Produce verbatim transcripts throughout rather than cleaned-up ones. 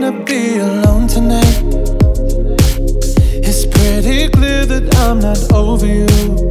wanna be alone tonight. It's pretty clear that I'm not over you.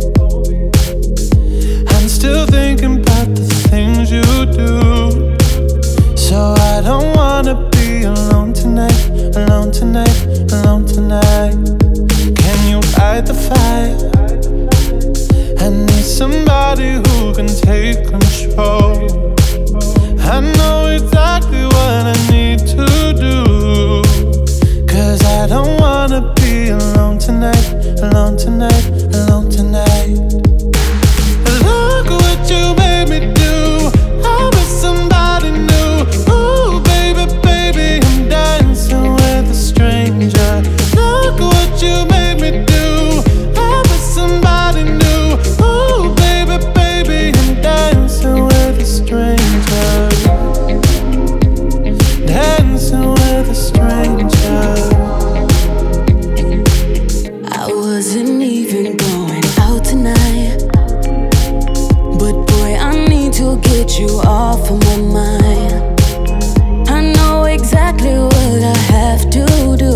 I'm still thinking about the things you do. So I don't wanna be alone tonight, alone tonight, alone tonight. Can you fight the fire? I need somebody who can take control. I know exactly what I need to do, 'cause I don't wanna be alone tonight, alone tonight, alone tonight. Look what you made me do. I'm with somebody new. Ooh, baby, baby, I'm dancing with a stranger. Look what you made me do. I'm with somebody new. Ooh, baby, baby, I'm dancing with a stranger. Dancing with a stranger. I wasn't even going out tonight, but boy, I need to get you off of my mind. I know exactly what I have to do.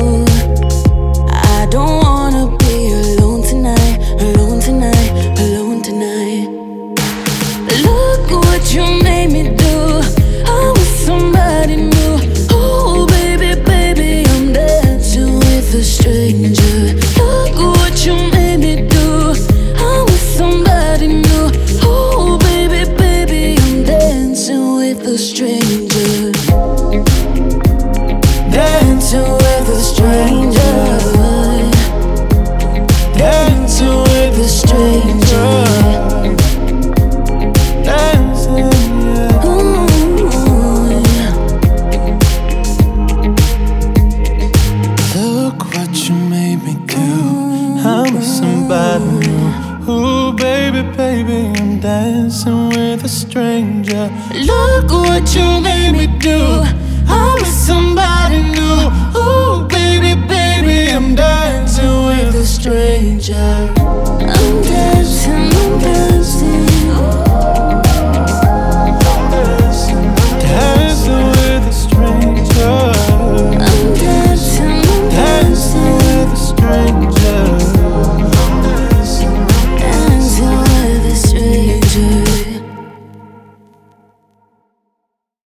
I don't wanna be alone tonight, alone tonight, alone tonight. Look what you made me do. I'm with somebody new. Oh baby, baby, I'm dancing with a stranger. Look what you made me do. I'm with somebody new. Oh baby, baby, I'm dancing with a stranger. Dancing with a stranger. Dancing with a stranger. Dancing, yeah. Ooh, yeah. Look what you made me do. I'm with somebody new. Ooh, baby, baby, I'm dancing with a stranger. Look what you made me do. I'm with somebody new. Ooh, baby, baby, I'm dancing with a stranger.